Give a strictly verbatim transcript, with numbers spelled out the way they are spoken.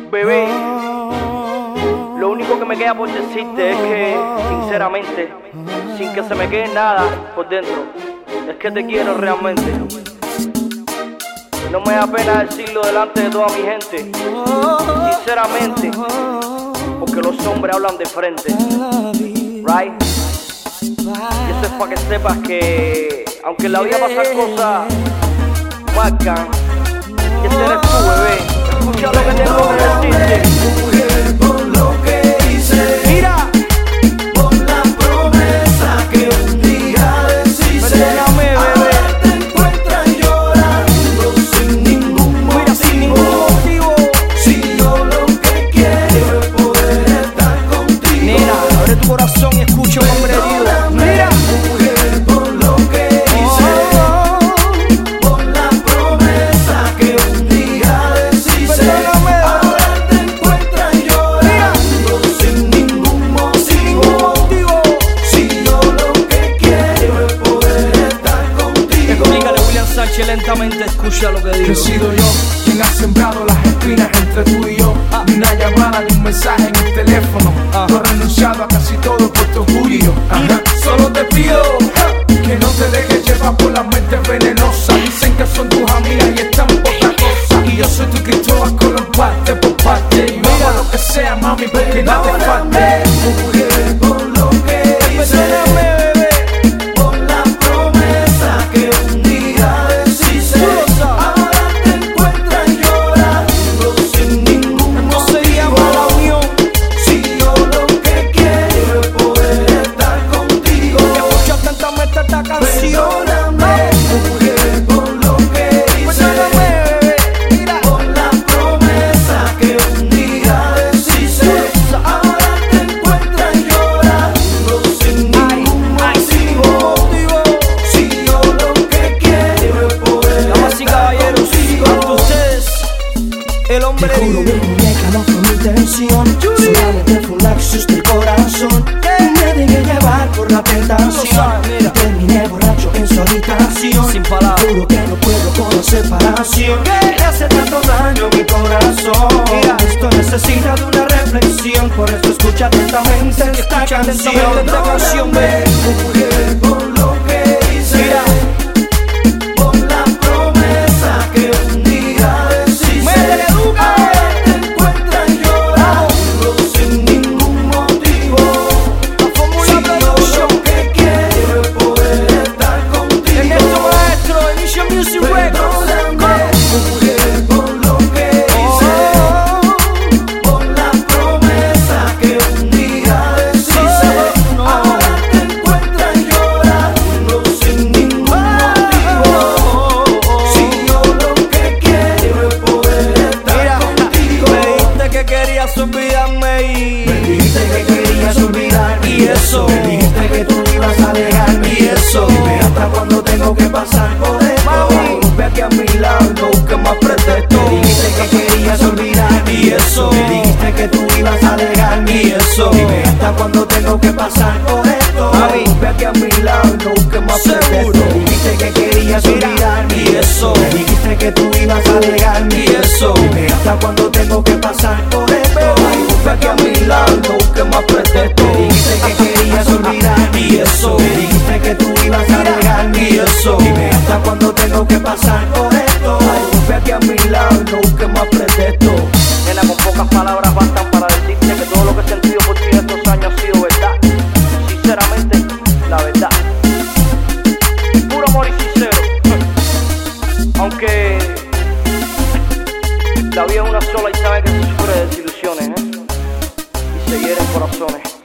Bebé, lo único que me queda por decirte es que, sinceramente, sin que se me quede nada por dentro, es que te quiero realmente. No me da pena decirlo delante de toda mi gente, sinceramente, porque los hombres hablan de frente, right? Y eso es para que sepas que, aunque en la vida pasan cosas, marcan, y ese eres tú, bebé. Escucha lo que tengo que decirte. Mujer, por lo que hice, Mira, por la promesa que un día deshice. perdóname, bebé. Ahora te encuentras llorando sin ningún motivo. Mira, sin ningún motivo. Si yo lo que quiero es poder estar contigo. Nena, abre tu corazón y escucha, hombre herido. Mira, Mujer, por lo que hice, por la promesa que un día deshice. Perdóname, Ahora te encuentras llorando sin ningún motivo. motivo. Si yo lo que quiero es poder estar contigo. Explícale, William Sánchez, lentamente, escucha lo que Que he digo. sido yo quien ha sembrado las espinas entre tú y yo. Ah. Ni una llamada ni un mensaje en el teléfono. Ah. Tú has renunciado a casi todo por tu orgullo. Ajá. Solo te pido ja, que no te dejes llevar por la mente venenosa. Dicen que son tus amigas y están por otra cosa. Y yo soy tu Cristóbal Colón parte por parte. Y yo hago lo que sea, mami, porque nada te falte. Mujer, por lo que hice, Perdóname, bebé. por la promesa que un día deshice. Tú lo sabes. Ahora te encuentras llorando sin ningún No se motivo. llama la unión. Si yo lo que quiero es poder estar contigo. Escucha atentamente esta canción. Perdóname, mujer, por lo que hice, Perdóname, bebé. Mira, por la promesa que un día deshice. Ahora te encuentras llorando sin ningún motivo. motivo. Si yo lo que quiero es poder Damas y estar caballeros, contigo. ante ustedes, el hombre Te juro, mi herido. muñeca, no fue mi intención. Solamente fue un lapsus del corazón. Me dejé llevar por la tentación. Mira. Terminé borracho en su habitación. Sin palabras. Juro que no puedo con la separación. Que hace tanto daño a mi corazón. Mira. Esto necesita de una reflexión. Por eso escucha atentamente esta Escucha canción. atentamente esta canción, ve. Mujer, por lo que hice, Mira. por la promesa que un día deshice. Métele, Duca. Ahora te encuentras llorando sin ningún motivo. La Si Fórmula yo Production. lo que quiero es poder estar En contigo. esto, maestro, Inicio Music Records. Perdóname, mujer, por lo que hice, Oh, por la promesa que un día deshice. No. Ahora te encuentras llorando sin ningún motivo. Si yo lo que quiero es poder estar mira, contigo. me dijiste que querías olvidarme y... Me dijiste que querías olvidarme Y eso. Me dijiste que tú ibas a dejarme Y eso. Dime hasta cuando tengo que pasar por esto. Mami. Volve aquí a mi lado y no busques más pretextos. Me dijiste que querías olvidarme Y eso. Me dijiste que tú ibas a dejarme Y eso. Dime hasta cuando tengo que pasar por esto. Mami. Volve aquí a mi lado y no busques más Seguro. pretextos. Me dijiste que querías Mira. olvidarme Y eso. Me dijiste que tú ibas a dejarme Y eso. Dime hasta cuando tengo que pasar por esto. Volve aquí a mi lado y no busques más pretextos. Me dijiste que querías olvidarme Y eso. Me dijiste que tú ibas a dejarme Y eso. Dime hasta cuando tengo que pasar por esto. Volve aquí a mi lado y no busques más pretextos. Nena, con pocas palabras bastan para decirte que todo lo que he sentido por ti en estos años ha sido verdad. Sinceramente, la verdad. Puro amor y sincero. Aunque la vida es una sola y sabe que se sufre de desilusiones, ¿eh? Y se hieren corazones.